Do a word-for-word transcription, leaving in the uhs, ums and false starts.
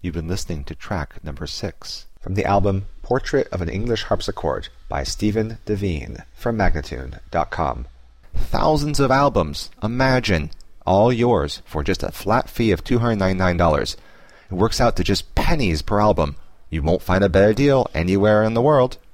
You've been listening to track number six from the album Portrait of an English Harpsichord by Stephen Devine from Magnatune dot com. Thousands of albums, imagine, all yours for just a flat fee of two hundred ninety-nine dollars. It works out to just pennies per album. You won't find a better deal anywhere in the world.